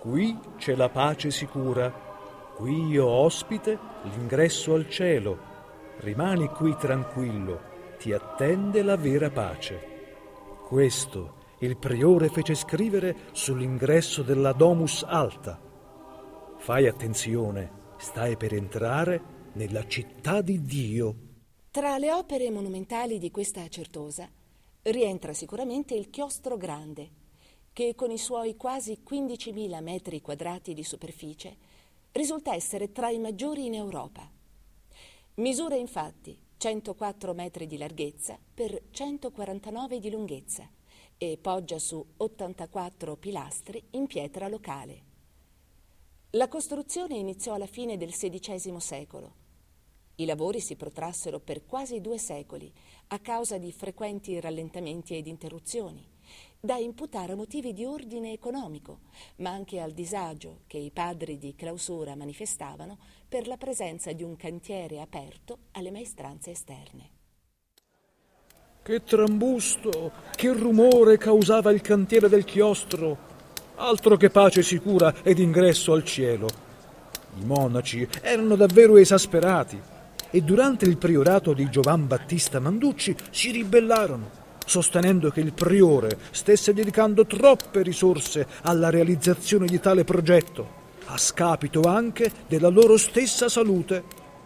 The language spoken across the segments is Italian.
Qui c'è la pace sicura, qui io ospite l'ingresso al cielo. Rimani qui tranquillo, ti attende la vera pace. Questo il priore fece scrivere sull'ingresso della Domus Alta. Fai attenzione, stai per entrare nella città di Dio. Tra le opere monumentali di questa Certosa rientra sicuramente il Chiostro Grande, che con i suoi quasi 15.000 metri quadrati di superficie risulta essere tra i maggiori in Europa. Misura infatti 104 metri di larghezza per 149 di lunghezza e poggia su 84 pilastri in pietra locale. La costruzione iniziò alla fine del XVI secolo. I lavori si protrassero per quasi 2 secoli a causa di frequenti rallentamenti ed interruzioni, da imputare a motivi di ordine economico, ma anche al disagio che i padri di clausura manifestavano per la presenza di un cantiere aperto alle maestranze esterne. Che trambusto, che rumore causava il cantiere del chiostro! Altro che pace sicura ed ingresso al cielo. I monaci erano davvero esasperati e durante il priorato di Giovan Battista Manducci si ribellarono, sostenendo che il priore stesse dedicando troppe risorse alla realizzazione di tale progetto, a scapito anche della loro stessa salute.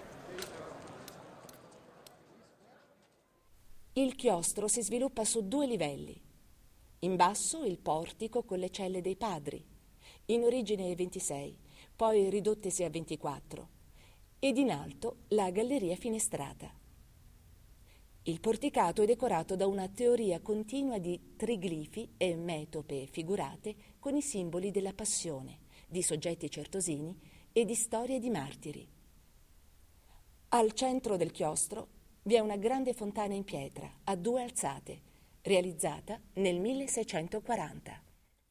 Il chiostro si sviluppa su 2 livelli. In basso il portico con le celle dei padri, in origine 26, poi ridottesi a 24, ed in alto la galleria finestrata. Il porticato è decorato da una teoria continua di triglifi e metope figurate con i simboli della passione, di soggetti certosini e di storie di martiri. Al centro del chiostro vi è una grande fontana in pietra a 2 alzate, realizzata nel 1640.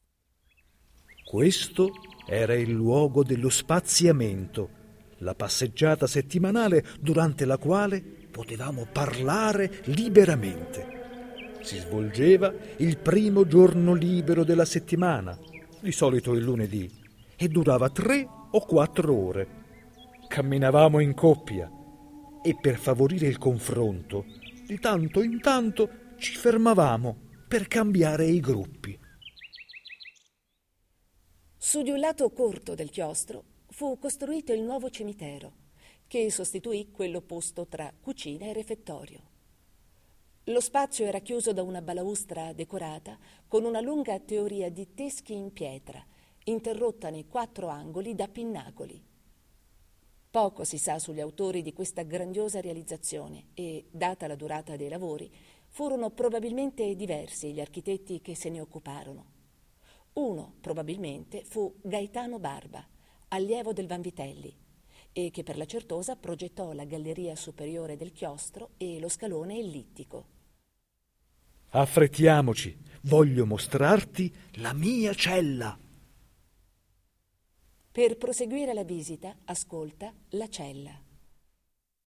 Questo era il luogo dello spaziamento, la passeggiata settimanale durante la quale potevamo parlare liberamente. Si svolgeva il primo giorno libero della settimana, di solito il lunedì, e durava 3 o 4 ore. Camminavamo in coppia e per favorire il confronto, di tanto in tanto ci fermavamo per cambiare i gruppi. Su di un lato corto del chiostro fu costruito il nuovo cimitero, che sostituì quello posto tra cucina e refettorio. Lo spazio era chiuso da una balaustra decorata con una lunga teoria di teschi in pietra, interrotta nei 4 angoli da pinnacoli. Poco si sa sugli autori di questa grandiosa realizzazione e, data la durata dei lavori, furono probabilmente diversi gli architetti che se ne occuparono. Uno, probabilmente, fu Gaetano Barba, allievo del Vanvitelli, e che per la Certosa progettò la galleria superiore del chiostro e lo scalone ellittico. Affrettiamoci, voglio mostrarti la mia cella. Per proseguire la visita, ascolta La cella.